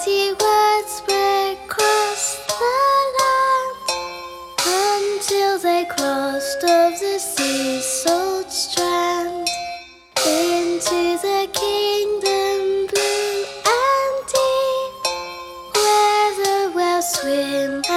mighty words spread across the land until they crossed over the sea's salt strand into the kingdom blue and deep, where the whales swim